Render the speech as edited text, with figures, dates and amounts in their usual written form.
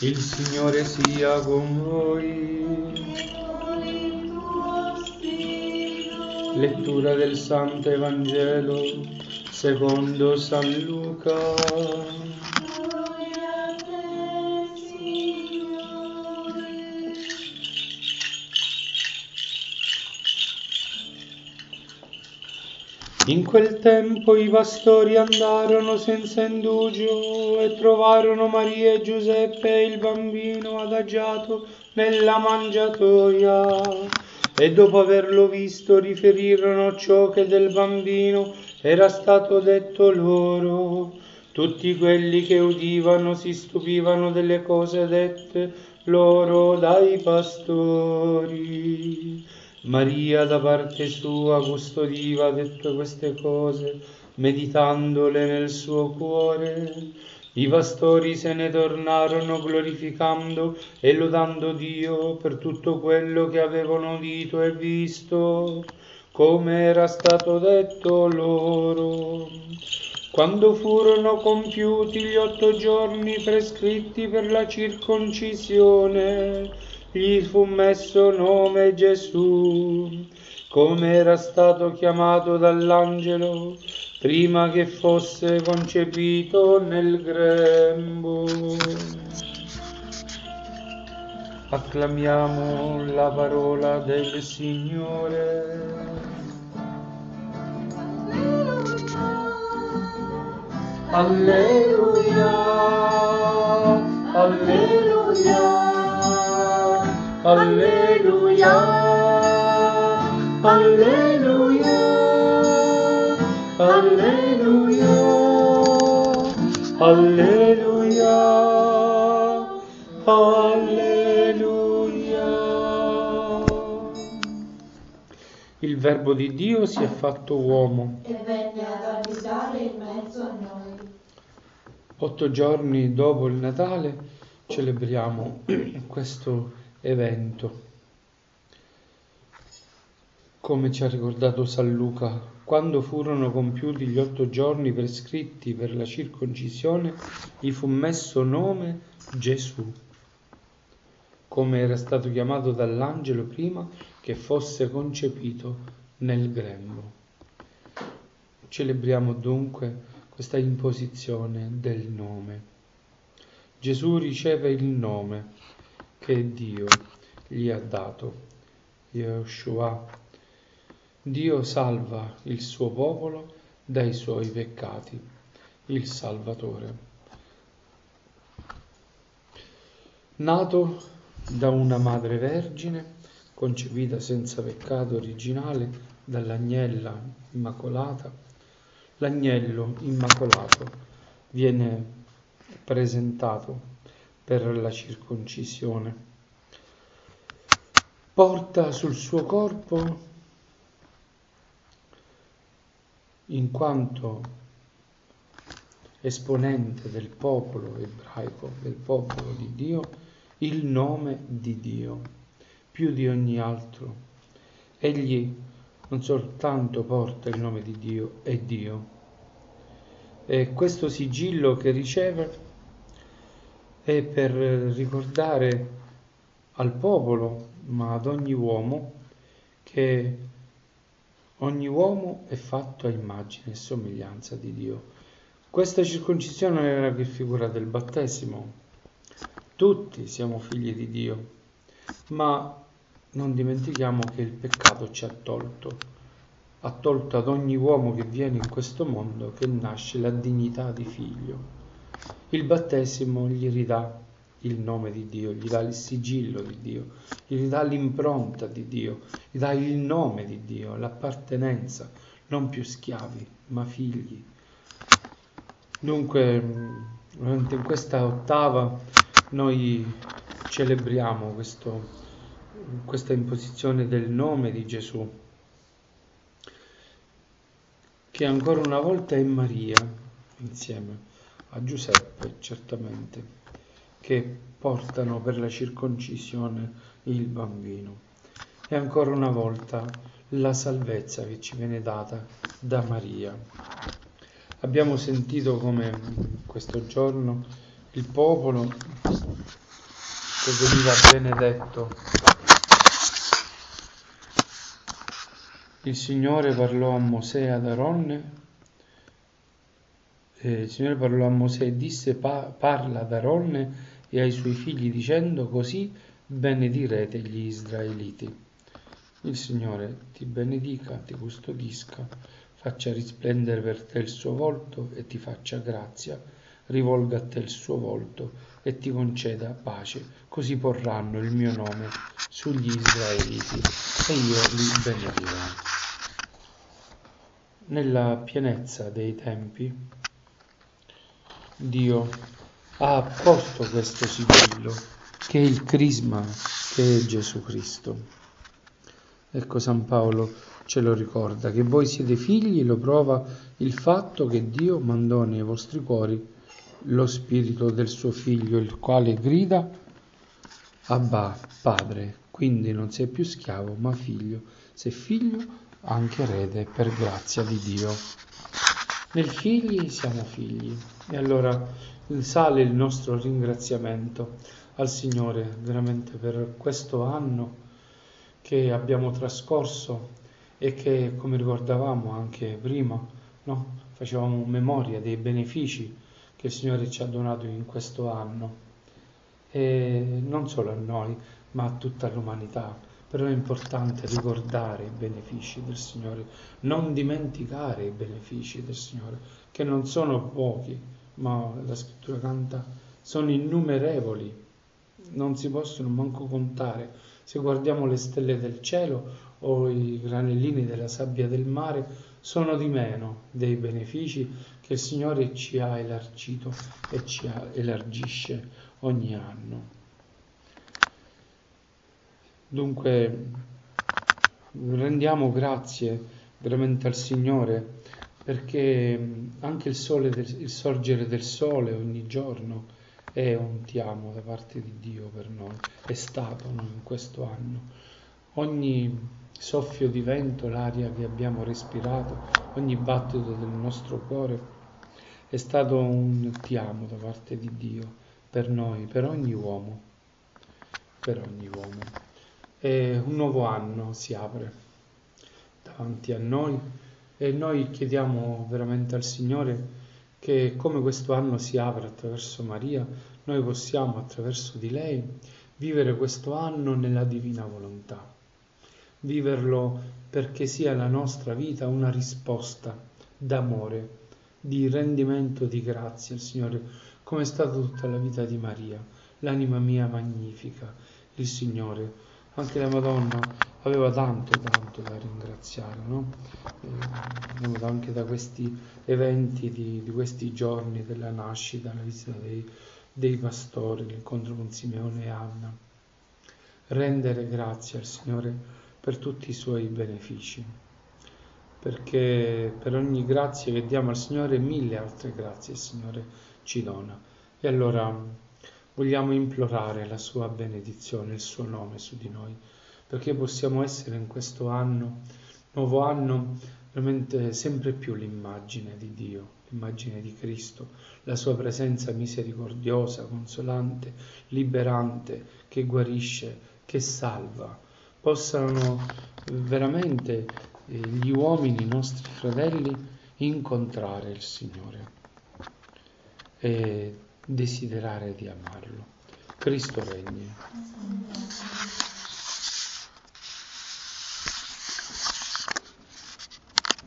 Il Signore sia con voi. Lettura del Santo Evangelo secondo San Luca. In quel tempo i pastori andarono senza indugio e trovarono Maria e Giuseppe e il bambino adagiato nella mangiatoia. E dopo averlo visto riferirono ciò che del bambino era stato detto loro. Tutti quelli che udivano si stupivano delle cose dette loro dai pastori. Maria da parte sua custodiva tutte queste cose, meditandole nel suo cuore. I pastori se ne tornarono glorificando e lodando Dio per tutto quello che avevano udito e visto, come era stato detto loro. Quando furono compiuti gli 8 giorni prescritti per la circoncisione, gli fu messo nome Gesù, come era stato chiamato dall'angelo prima che fosse concepito nel grembo. Acclamiamo la parola del Signore. Alleluia, alleluia, alleluia, alleluia, alleluia, alleluia, alleluia. Il Verbo di Dio si è fatto uomo e venne ad abitare in mezzo a noi. 8 giorni dopo il Natale celebriamo questo evento. Come ci ha ricordato San Luca, quando furono compiuti gli 8 giorni prescritti per la circoncisione, gli fu messo nome Gesù, come era stato chiamato dall'angelo prima che fosse concepito nel grembo. Celebriamo dunque questa imposizione del nome. Gesù riceve il nome che Dio gli ha dato, Yeshua. Dio salva il suo popolo dai suoi peccati, il Salvatore. Nato da una madre vergine, concepita senza peccato originale dall'agnella immacolata, l'agnello immacolato viene presentato per la circoncisione. Porta sul suo corpo, in quanto esponente del popolo ebraico, del popolo di Dio, il nome di Dio, più di ogni altro. Egli non soltanto porta il nome di Dio, è Dio. E questo sigillo che riceve è per ricordare al popolo, ma ad ogni uomo, che ogni uomo è fatto a immagine e somiglianza di Dio. Questa circoncisione non era che figura del battesimo. Tutti siamo figli di Dio, ma non dimentichiamo che il peccato ci ha tolto ad ogni uomo che viene in questo mondo, che nasce, la dignità di figlio. Il battesimo gli ridà il nome di Dio, gli dà il sigillo di Dio, gli dà l'impronta di Dio, gli dà il nome di Dio, l'appartenenza, non più schiavi, ma figli. Dunque, in questa ottava noi celebriamo questa imposizione del nome di Gesù, che ancora una volta è Maria, insieme a Giuseppe certamente, che portano per la circoncisione il bambino. E ancora una volta la salvezza che ci viene data da Maria. Abbiamo sentito come questo giorno il popolo che veniva benedetto. Il Signore parlò a Mosè e ad Aronne. Il Signore parlò a Mosè e disse: parla ad Aronne e ai suoi figli dicendo: così benedirete gli israeliti. Il Signore ti benedica, ti custodisca, faccia risplendere per te il suo volto e ti faccia grazia, rivolga a te il suo volto e ti conceda pace. Così porranno il mio nome sugli israeliti e io li benedirò. Nella pienezza dei tempi Dio ha posto questo sigillo, che è il crisma, che è Gesù Cristo. Ecco, San Paolo ce lo ricorda, che voi siete figli, lo prova il fatto che Dio mandò nei vostri cuori lo spirito del suo figlio, il quale grida: Abba, Padre. Quindi non sei più schiavo, ma figlio. Se figlio, anche erede per grazia di Dio. Nel figli siamo figli. E allora sale il nostro ringraziamento al Signore veramente per questo anno che abbiamo trascorso e che, come ricordavamo anche prima, no? Facevamo memoria dei benefici che il Signore ci ha donato in questo anno, e non solo a noi, ma a tutta l'umanità. Però è importante ricordare i benefici del Signore, non dimenticare i benefici del Signore, che non sono pochi, ma la Scrittura canta, sono innumerevoli, non si possono manco contare. Se guardiamo le stelle del cielo o i granellini della sabbia del mare, sono di meno dei benefici che il Signore ci ha elargito e ci elargisce ogni anno. Dunque rendiamo grazie veramente al Signore, perché anche il sorgere del sole ogni giorno è un ti amo da parte di Dio per noi, è stato in questo anno. Ogni soffio di vento, l'aria che abbiamo respirato, ogni battito del nostro cuore è stato un ti amo da parte di Dio per noi, per ogni uomo, per ogni uomo. E un nuovo anno si apre davanti a noi e noi chiediamo veramente al Signore che, come questo anno si apre attraverso Maria, noi possiamo attraverso di lei vivere questo anno nella divina volontà, viverlo perché sia la nostra vita una risposta d'amore, di rendimento di grazie al Signore, come è stata tutta la vita di Maria. L'anima mia magnifica il Signore. Anche la Madonna aveva tanto da ringraziare, no? Anche da questi eventi di questi giorni della nascita, la visita dei pastori, l'incontro con Simeone e Anna. Rendere grazie al Signore per tutti i suoi benefici, perché per ogni grazia che diamo al Signore, 1000 altre grazie il Signore ci dona. E allora vogliamo implorare la sua benedizione, il suo nome su di noi, perché possiamo essere in questo anno, nuovo anno, veramente sempre più l'immagine di Dio, l'immagine di Cristo, la sua presenza misericordiosa, consolante, liberante, che guarisce, che salva. Possano veramente gli uomini, i nostri fratelli, incontrare il Signore e desiderare di amarlo. Cristo regni.